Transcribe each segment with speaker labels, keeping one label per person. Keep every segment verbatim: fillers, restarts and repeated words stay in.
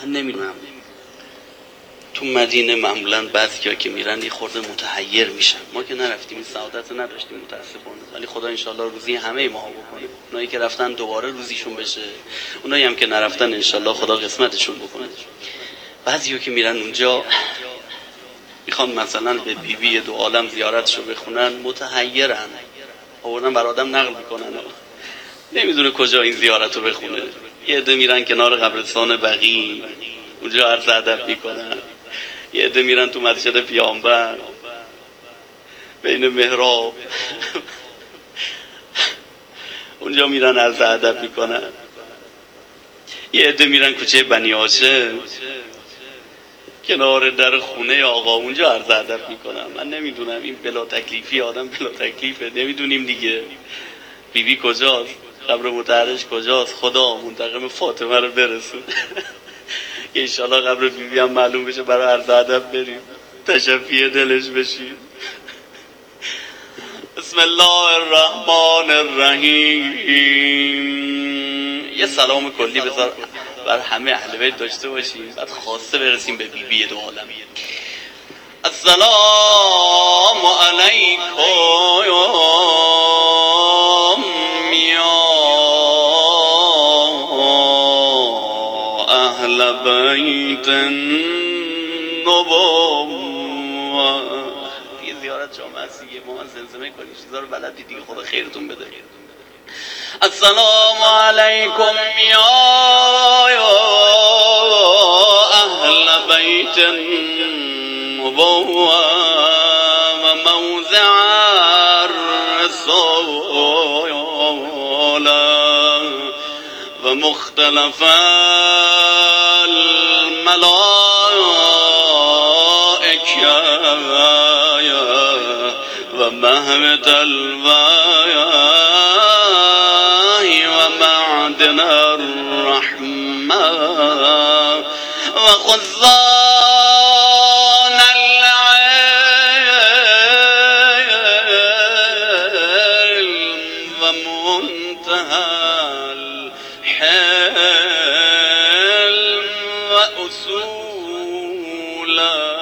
Speaker 1: من نمیدونم، تو مدینه معمولا بعضیا که میرن یه خورده متحیر میشن. ما که نرفتیم این سعادت نداشتیم متاسفانه، ولی خدا انشالله روزی همه ما بکنه. اونایی که رفتن دوباره روزیشون بشه، اونایی هم که نرفتن انشالله خدا قسمتشون بکنه. بعضیا که میرن اونجا میخوان مثلا به بیبی دو عالم زیارتشو بخونن، متحیرن، آوردن بر آدم نقل میکنن، نمیدونه کجا این زیارتو بخونه. یه عده میرن کنار قبرستان بقیع، اونجا عرض ادب میکنن. یه عده میرن تو مسجد پیامبر بین محراب، اونجا میرن عرض ادب میکنن. یه عده میرن کوچه بنی هاشم کنار در خونه آقا، اونجا عرض ادب میکنم. من نمیدونم این بلا تکلیفی آدم بلا تکلیفه، نمیدونیم دیگه بیبی کجاست، قبر مطهرش کجاست. خدا منتقم فاطمه رو برسون که انشالله قبر بیبی هم معلوم بشه، برای عرض ادب بریم تشفی دلش بشیم. بسم الله الرحمن الرحیم. یه سلام کلی بذار بر همه اهل بیت داشته باشیم، بعد خاصه برسیم به بیبی بی دو عالم. السلام علیکم یا اهل بیت النبوة. یه زیارت جامعه است دیگه، ما زمزمه کنیم چیزا رو بلدی دیگه، خدا خیرتون بده. السلام علیکم یا اهل بیت النبوة و موضع الرسالة و مختلف الملائكة و مهبط الوحي و معدن الرحمة و خزان العلم و منتهى الحلم و اصول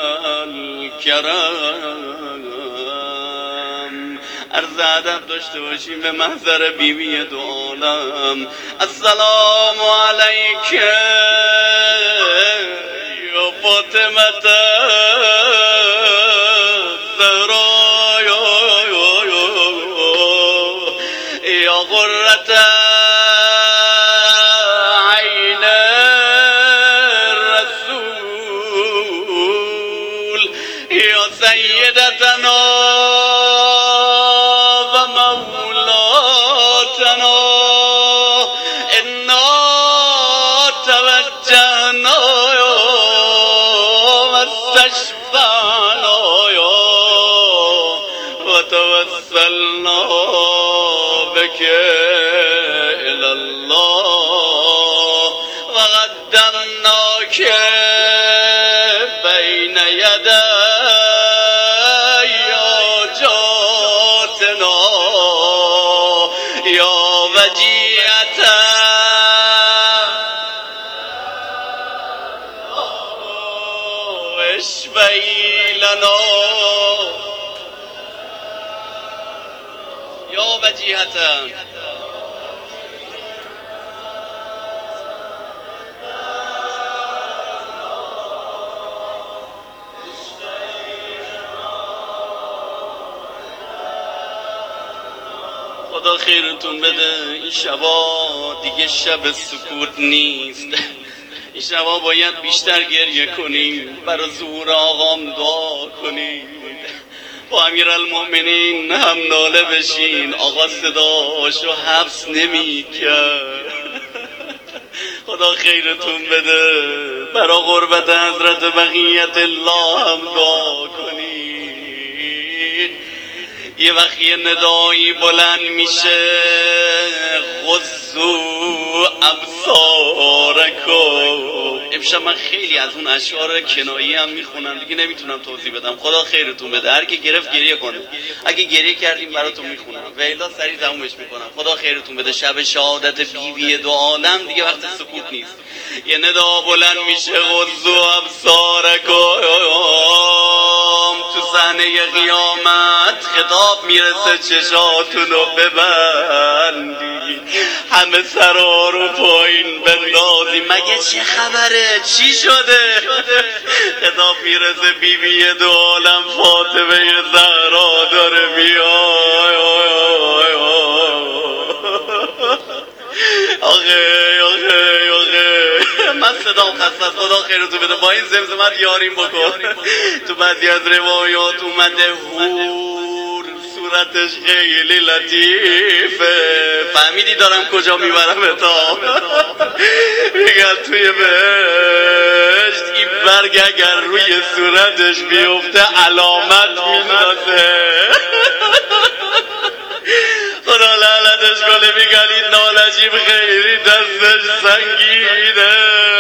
Speaker 1: الكرم. عرض ادب داشته باشیم به محضر بیبی دو عالم. السلام علیک یا فاطمه الزهرا یا قرة عین الرسول یا سیدتنا وتوسلنا بك إلى الله وقدمناك بين يدي حاجاتنا يا وجيهة اشفعي لنا یا وجیهتا. خدا خیرتون بده. این شبا دیگه شب سکوت نیست، این شبا باید بیشتر گریه کنیم، برای ظهور آقام دعا کنیم، با امیرالمؤمنین هم ناله بشین. آقا صداشو حبس نمی کرد. خدا خیرتون بده. برا غربت حضرت بقیت الله هم دعا کنید. یه وقت یه ندایی بلند میشه، غضوا ابصارکم. امشب من خیلی از اون اشعار کنایی هم میخونم دیگه، نمیتونم توضیح بدم. خدا خیرتون بده. هر کی گرفت گریه کنه، اگه گریه کردیم براتون میخونم و الا سریع تمومش میکنم. خدا خیرتون بده. شب شهادت بیبی دو عالم دیگه وقت سکوت نیست. یه ندا بلند میشه غضو ابصارکم، تو صحنه قیامت خطاب میرسه چشاتونو ببندی، همه سرا رو پایین بندازی، مگه چه خبره چی شده؟ خطاب میرسه بیبی دو عالم فاطمه زهرا داره میاد. آخه آخه آخه من صدام خسته است، خدا خیرتو بده، با این زمزمت یاریم بکن. تو بعضی از روایات اومده هور صورتش خیلی لطیفه، فهمیدی دارم کجا میبرم تا؟ میگن توی بهشت این برگ اگر روی صورتش بیفته علامت میندازه. خدا لعنتش کنه، میگن این نالجیب خیلی دستش سنگینه.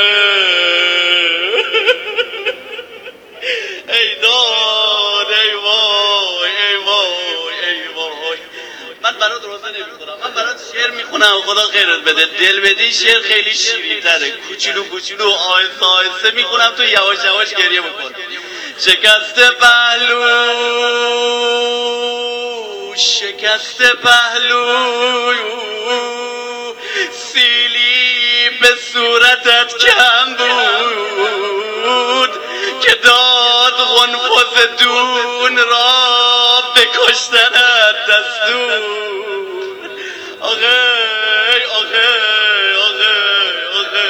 Speaker 1: ای داد ای وای ای وای ای وای. من برات روزه نمیخونم، من برات شعر میخونم، خدا خیرت بده. دل بدی شعر خیلی شیرین تره، کوچولو کوچولو آهسته آهسته میخونم، تو یواش یواش گریه بکن. شکست پهلو شکست پهلو، سیلی به صورتت کم بود که داد غنفذ دون را به کشتنت دستور. آخه آخه آخه آخه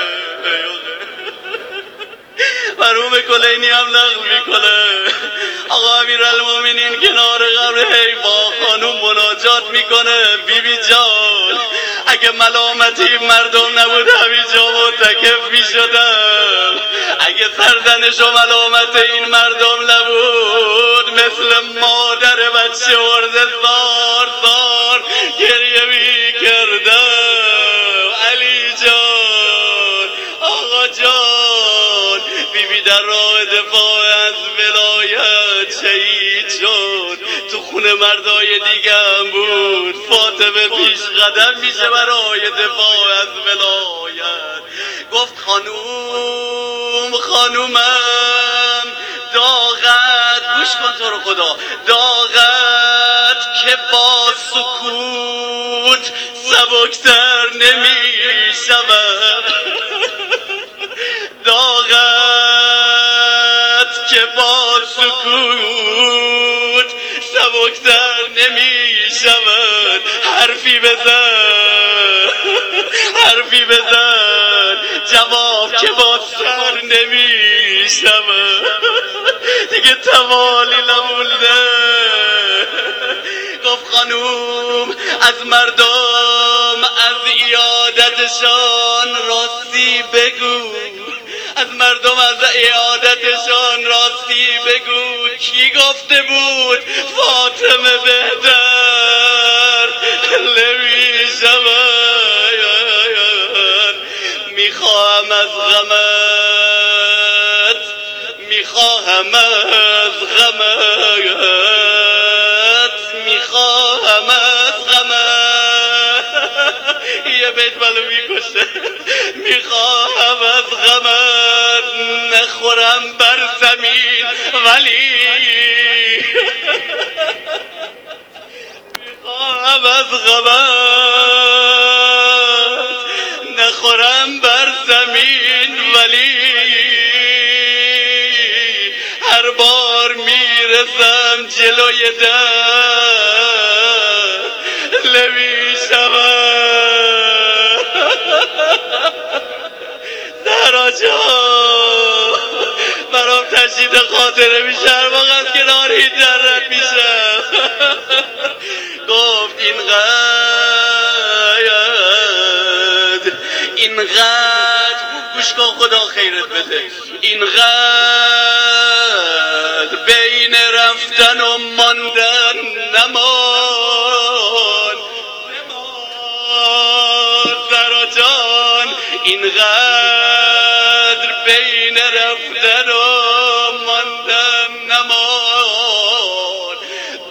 Speaker 1: مرحوم کلینی هم نقل میکنه، آقا امیرالمومنین کنار قبر حیفا خانوم مناجات میکنه، بی بی جان اگه ملامتی مردم نبود همینجا معتکف میشدم، اگه سرزنش و ملامت این مردم نبود مثل مادر بچه ورده زار زار گریه میکردم. علی جان آقا جان، بی بی در راه دفاع از ولایت شهید شد، تو خونه مردای دیگه هم بود. فاطمه پیش قدم میشه برای دفاع از ولایت، گفت خانوم خانومم داغت، گوش کن تو رو خدا، داغت که با سکوت سبکتر نمی شود، داغت که با سکوت سبکتر نمی شود. حرفی بزن حرفی بزن جواب که با سر نمی شود، دیگه توالی نمونده. گفت خانوم از مردم از ایادتشان راستی بگو، از مردم از ایادتشان راستی بگو، کی گفته بود فاطمه بهتر نمی شود. میخواهم از غمت میخواهم از غمت میخواهم از غمت، یه بیت منو میکشه، میخواهم از غمت نخورم بر زمین ولی میخواهم از غمت نخورم بر زمین ولی هر بار میرسم جلوی در نمی شود. زهرا جان برام تشدید خاطره میشه، هر موقع از کنار این در رد میشم. گفت اینقدر اینقدر گوش کن خدا خیرت بده، اینقدر بین رفتن و ماندن نمان زهرا جان، اینقدر بین رفتن و ماندن نمان،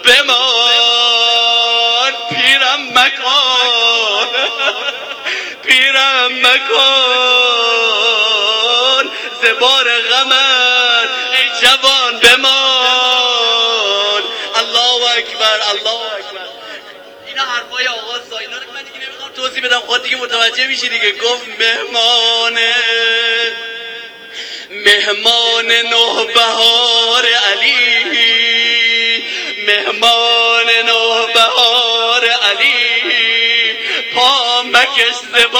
Speaker 1: بمان پیرم مکان پیرم مکان سه بار غمت ای جوان بمان. الله اکبر الله اکبر. اینا حرفای آقا ساینا رو من دیگه نمیخوام توضیح بدم، خود دیگه متوجه میشی دیگه. گفت مهمانه مهمان نوبهار علی، مهمان نوبهار علی، پا مکش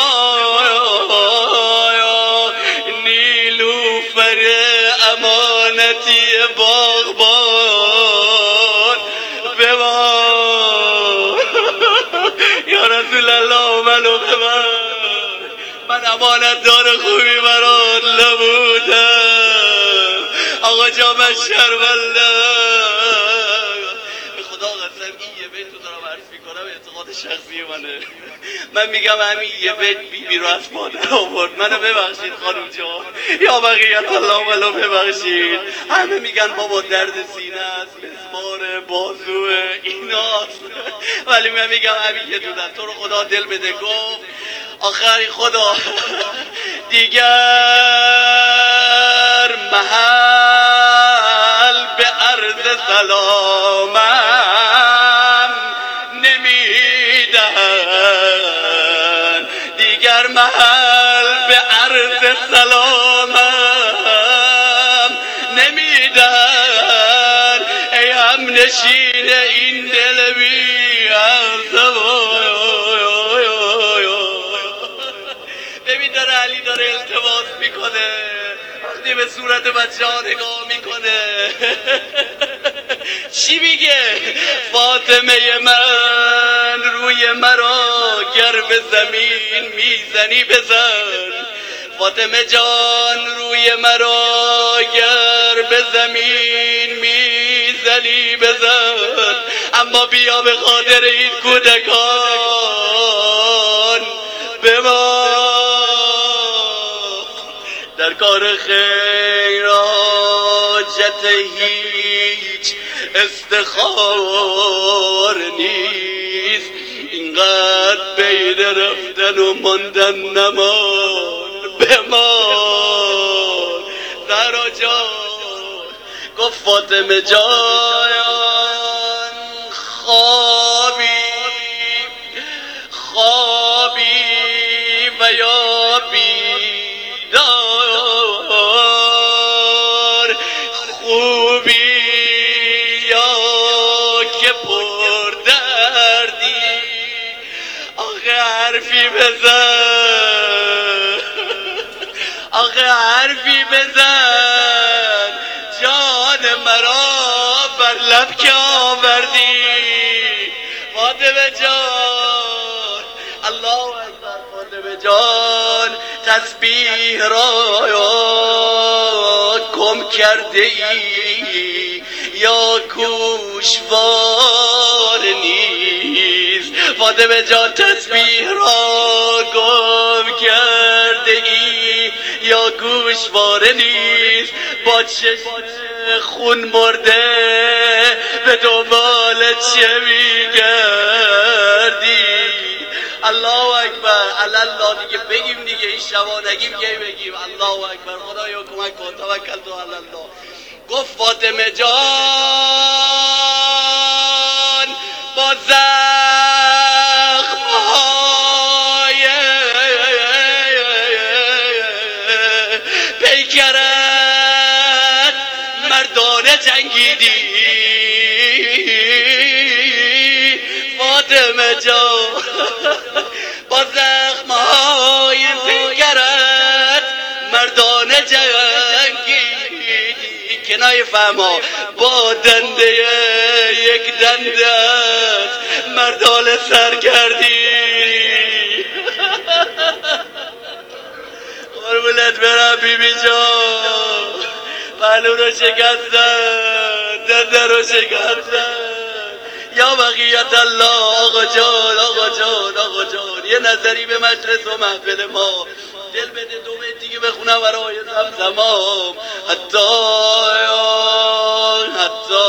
Speaker 1: زبایا، نیلوفر امانتی باغبان بمان. یا رسول الله منو بمان، من امانت دار خوبی برات نبودم. آقا جا من شرمندم. به خدا قسم این یه بیت رو دارم عرض میکنم، اعتقاد شخصی منه. من میگم همین یه بیت بیبی رو از مادر آورد. منو ببخشید خانم جان، یا بقیت الله منو ببخشید. همه میگن بابا درد سینه است، مسمار بازوه ایناست، ولی من میگم همین یه دونه. تو رو خدا دل بده. گفت آخری خدا دیگر محل به عرض سلامم نمیدن، دیگر محل به عرض سلامم نمیدن. ای هم نشین این دل بی همزمان. ببین داره علی داره التماس میکنه، وقتی به صورت بچه ها نگاه میکنه چی میگه؟ فاطمه من روی مرا گر به زمین میزنی بزن، فاطمه جان روی مرا گر به زمین میزنی بزن، اما بیا به خاطر این کودکان بمان. در کار خیر حاجت هیچ استخار نیست، اینقدر بین رفتن و ماندن نمان بمان. زهرا جان گفت فاطمه جان خوابی خوابی و یا بیدار، خوبی یا که پر دردی. آخه حرفی بزن، آخه حرفی بزن، جان مرا بر لب که آوردی فاطمه جان. الله اکبر. فاطمه جان تسبیح را گم کرده ای یا گوشوار نیست، فاطمه جان تسبیح را گم کرده ای یا گوشواره نیست، با چشم خون مرده به دنبال چه میگردی؟ الله اکبر. الله دیگه بگیم دیگه، این شبا نگیم که بگیم الله اکبر. خدایا کمک کن، توکل تو علی الله. گفت فاطمه جان با زخم‌های پیکرت مردانه جنگیدی، فاطمه جان با زخم‌های پیکرت مردانه جنگیدی. کنایه فهما با دنده یک دندت مردانه سر کردی. قربونت برم بیبی جان، پهلو رو شکستن، دنده رو شکستن. یا بقیت الله. آقا جان آقا جان آقا جان یه نظری به مجلس و محفل ما دل بده. دو بیت دیگه بخونم برای زمزمام. حتی حتی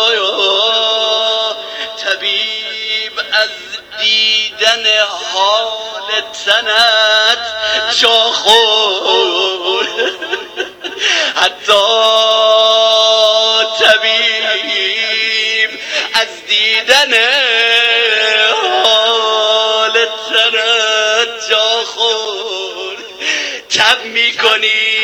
Speaker 1: طبیب از دیدن حال تنت جا خورد، شب میکنی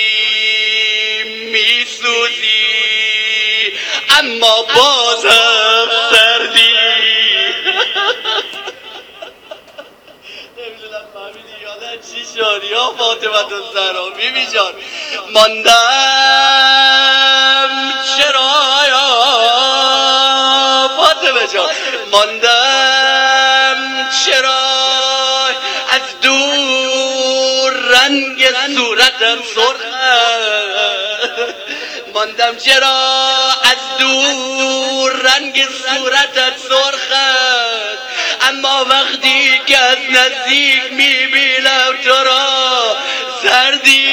Speaker 1: میسوزی اما بازم سردی. نمیدونم فهمیدی یادت چی شد یا فاطمه الزهرا بیبی جان؟ ماندم چرا یا فاطمه جان، ماندم چرا از دور رنگ صورتم سرخه، ماندم چرا از دور رنگ صورتت سرخت، اما وقتی که از نزدیک میبینم تو را زردی.